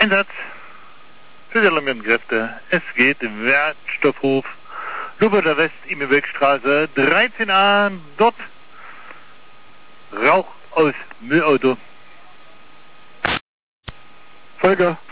Einsatz für die alarmierten Kräfte. Es geht Wertstoffhof, Luberter West, Immenbeckstraße, 13a. Dort Rauch aus Müllauto. Volker.